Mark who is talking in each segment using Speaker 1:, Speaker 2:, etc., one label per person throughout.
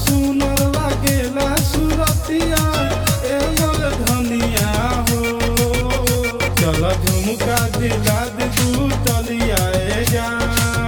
Speaker 1: सुनर लागेला सुरतिया ए मोर धनिया हो। चल झुमका दिला दे तू तलिया ए जान।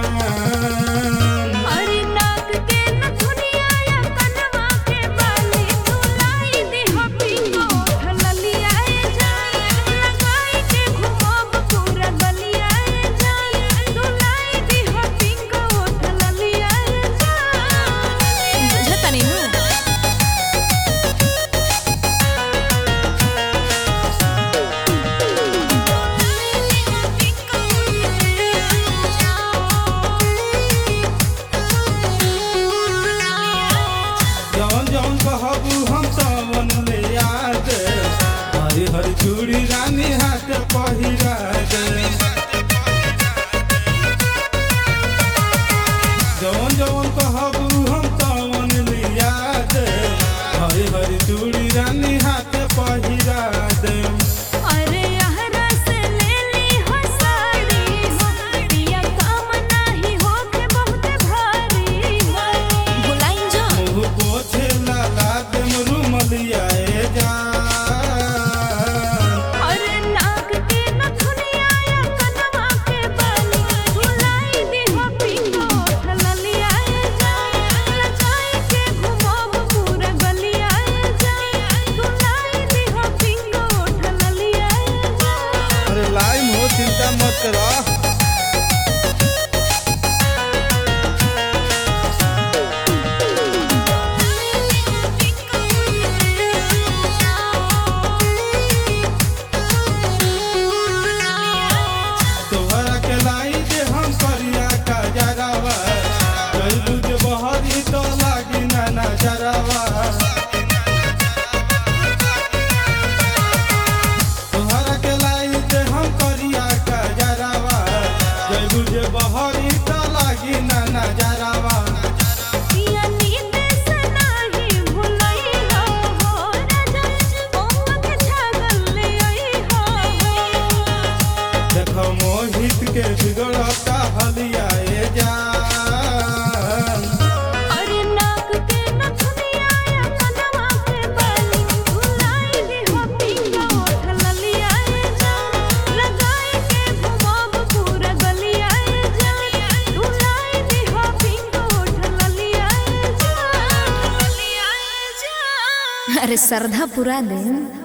Speaker 1: जौन कहबू हम तवन ले याद, हरी हरी चूड़ी रानी हाथ पहिरा दे। जौन कहबू हम तवन ले याद, हरी हरी चूड़ी रानी हाथ पहिरा दे। चिंता मत करो। तोहरा के लाई दे हम करिया का जरावा, गइलू जे बहरी तो लागी ना नजरवा। तोहरा के लाई दे हम करिया का जरावा, गइलू जे बहरी तो लागी ना नजरवा। देखो मोहित के बिगड़ता हलिया ए जान।
Speaker 2: अरे श्रद्धा पुरा दे।